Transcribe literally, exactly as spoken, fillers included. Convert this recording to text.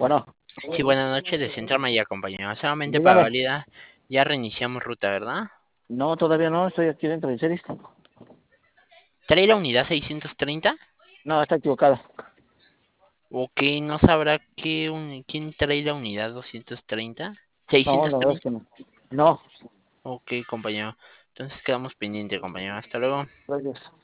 Bueno, Sí, buenas noches, de Central Maya, compañero. Solamente para dígame. validar, ya reiniciamos ruta, ¿verdad? No, todavía no, estoy aquí dentro de series. ¿Trae la unidad seiscientos treinta? No, está equivocada. Ok, ¿no sabrá qué uni- quién trae la unidad doscientos treinta? No, la verdad es ¿seiscientos treinta? que no. No, Ok, compañero. Entonces quedamos pendientes, compañero. Hasta luego. gracias.